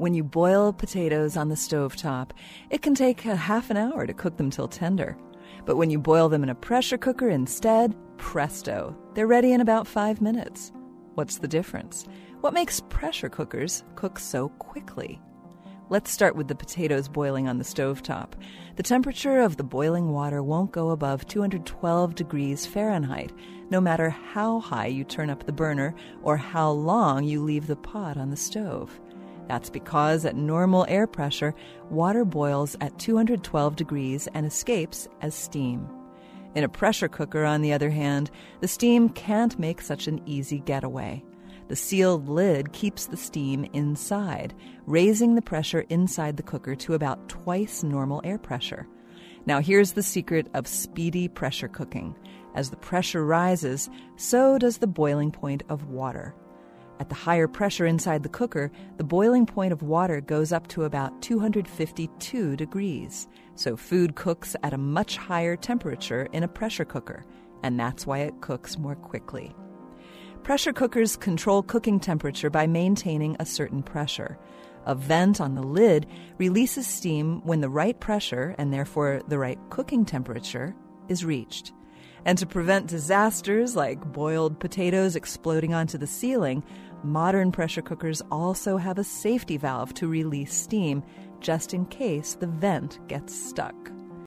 When you boil potatoes on the stovetop, it can take a half an hour to cook them till tender. But when you boil them in a pressure cooker instead, presto, they're ready in about 5 minutes. What's the difference? What makes pressure cookers cook so quickly? Let's start with the potatoes boiling on the stovetop. The temperature of the boiling water won't go above 212 degrees Fahrenheit, no matter how high you turn up the burner or how long you leave the pot on the stove. That's because at normal air pressure, water boils at 212 degrees and escapes as steam. In a pressure cooker, on the other hand, the steam can't make such an easy getaway. The sealed lid keeps the steam inside, raising the pressure inside the cooker to about twice normal air pressure. Now here's the secret of speedy pressure cooking. As the pressure rises, so does the boiling point of water. At the higher pressure inside the cooker, the boiling point of water goes up to about 252 degrees. So food cooks at a much higher temperature in a pressure cooker, and that's why it cooks more quickly. Pressure cookers control cooking temperature by maintaining a certain pressure. A vent on the lid releases steam when the right pressure, and therefore the right cooking temperature, is reached. And to prevent disasters like boiled potatoes exploding onto the ceiling, modern pressure cookers also have a safety valve to release steam, just in case the vent gets stuck.